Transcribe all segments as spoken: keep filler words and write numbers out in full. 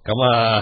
咁啊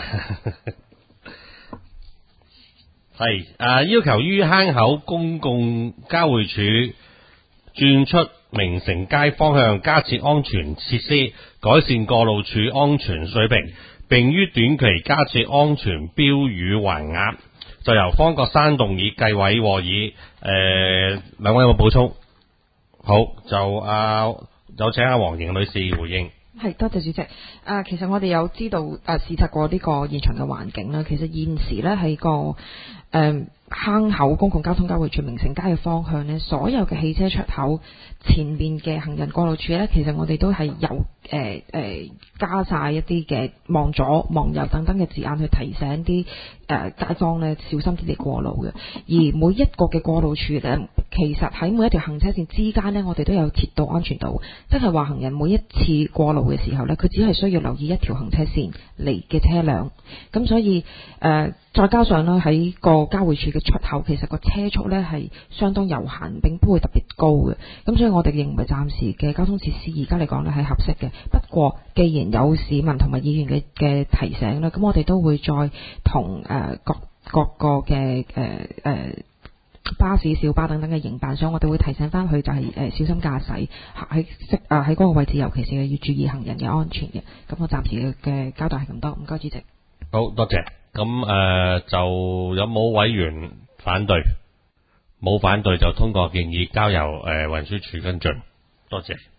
係啊，要求於坑口公共交匯處轉出明城街方向加設安全設施，改善過路處安全水平，並於短期加設安全標語橫額。就由方國山動議計委和議。誒、呃，兩位有冇補充？好，就啊，有請阿黃瑩女士回應。 係，多謝主席。啊，其實我哋有知道啊，視察過呢個現場嘅環境啦。其實現時咧喺個誒、呃、坑口公共交通交匯處明城街嘅方向呢，所有嘅汽車出口前面嘅行人過路處呢，其實我哋都係有誒誒、呃呃、加晒一啲嘅望左望右等等嘅字眼去提醒啲誒、呃、街坊呢小心啲嚟過路嘅。而每一個嘅過路處呢，其實喺每一條行車線之間呢，我哋都有貼到安全島，即係話行人每一次過路嘅時候呢，佢只係需要留意一條行車線嚟嘅車輛。咁所以誒、呃，再加上呢，喺個交匯處嘅出口，其實個車速呢係相當有限，並不會特別高嘅。咁所以我哋認為暫時嘅交通設施而家嚟講呢係合適嘅。不過既然有市民同埋議員嘅嘅提醒啦，咁我哋都會再同誒、呃、各各個嘅誒誒巴士、小巴等等嘅營辦商，我哋會提醒翻佢就係、是、誒、呃、小心駕駛喺適啊喺嗰個位置，尤其是要注意行人嘅安全嘅。咁我暫時嘅嘅交代係咁多，唔該主席。 好多謝。咁誒、呃、就有冇委員反對？冇反對就通過建議交由誒運輸署跟進。多謝。